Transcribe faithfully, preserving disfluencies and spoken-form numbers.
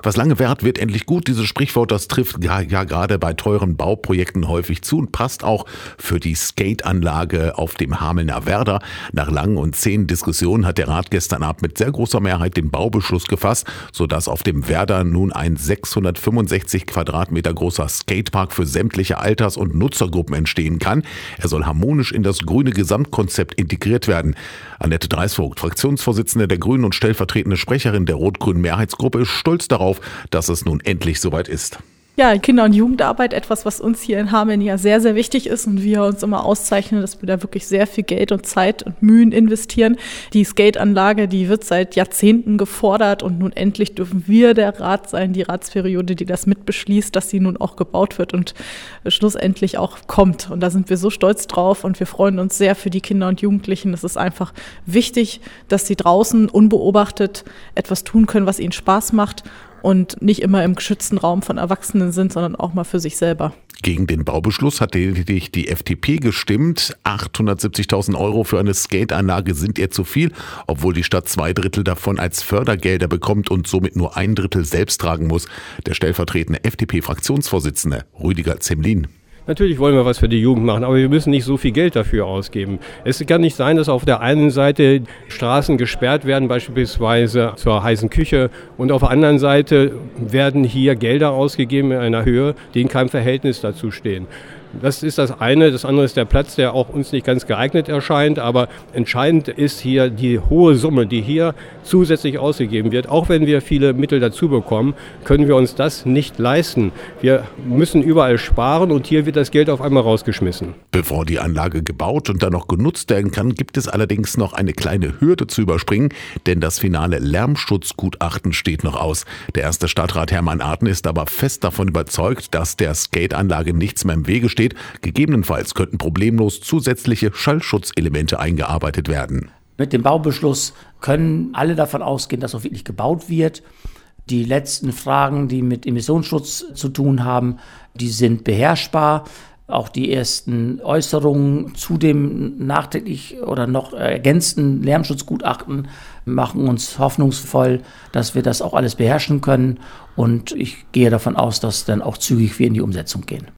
Was lange währt, wird endlich gut. Dieses Sprichwort, das trifft ja, ja gerade bei teuren Bauprojekten häufig zu und passt auch für die Skateanlage auf dem Hamelner Werder. Nach langen und zähen Diskussionen hat der Rat gestern Abend mit sehr großer Mehrheit den Baubeschluss gefasst, sodass auf dem Werder nun ein sechshundertfünfundsechzig Quadratmeter großer Skatepark für sämtliche Alters- und Nutzergruppen entstehen kann. Er soll harmonisch in das grüne Gesamtkonzept integriert werden. Annette Dreisvogt, Fraktionsvorsitzende der Grünen und stellvertretende Sprecherin der rot-grünen Mehrheitsgruppe, ist stolz darauf, dass es nun endlich soweit ist. Ja, Kinder- und Jugendarbeit, etwas, was uns hier in Hameln ja sehr, sehr wichtig ist und wir uns immer auszeichnen, dass wir da wirklich sehr viel Geld und Zeit und Mühen investieren. Die Skateanlage, die wird seit Jahrzehnten gefordert und nun endlich dürfen wir der Rat sein, die Ratsperiode, die das mitbeschließt, dass sie nun auch gebaut wird und schlussendlich auch kommt. Und da sind wir so stolz drauf und wir freuen uns sehr für die Kinder und Jugendlichen. Es ist einfach wichtig, dass sie draußen unbeobachtet etwas tun können, was ihnen Spaß macht und nicht immer im geschützten Raum von Erwachsenen sind, sondern auch mal für sich selber. Gegen den Baubeschluss hat lediglich die F D P gestimmt. achthundertsiebzigtausend Euro für eine Skateanlage sind ihr zu viel, obwohl die Stadt zwei Drittel davon als Fördergelder bekommt und somit nur ein Drittel selbst tragen muss. Der stellvertretende F D P-Fraktionsvorsitzende Rüdiger Zemlin. Natürlich wollen wir was für die Jugend machen, aber wir müssen nicht so viel Geld dafür ausgeben. Es kann nicht sein, dass auf der einen Seite Straßen gesperrt werden, beispielsweise zur heißen Küche, und auf der anderen Seite werden hier Gelder ausgegeben in einer Höhe, die in keinem Verhältnis dazu stehen. Das ist das eine. Das andere ist der Platz, der auch uns nicht ganz geeignet erscheint. Aber entscheidend ist hier die hohe Summe, die hier zusätzlich ausgegeben wird. Auch wenn wir viele Mittel dazu bekommen, können wir uns das nicht leisten. Wir müssen überall sparen und hier wird das Geld auf einmal rausgeschmissen. Bevor die Anlage gebaut und dann noch genutzt werden kann, gibt es allerdings noch eine kleine Hürde zu überspringen, denn das finale Lärmschutzgutachten steht noch aus. Der erste Stadtrat Hermann Arten ist aber fest davon überzeugt, dass der Skateanlage nichts mehr im Wege steht. Gegebenenfalls könnten problemlos zusätzliche Schallschutzelemente eingearbeitet werden. Mit dem Baubeschluss können alle davon ausgehen, dass auch wirklich gebaut wird. Die letzten Fragen, die mit Emissionsschutz zu tun haben, die sind beherrschbar. Auch die ersten Äußerungen zu dem nachträglich oder noch ergänzten Lärmschutzgutachten machen uns hoffnungsvoll, dass wir das auch alles beherrschen können. Und ich gehe davon aus, dass dann auch zügig wir in die Umsetzung gehen.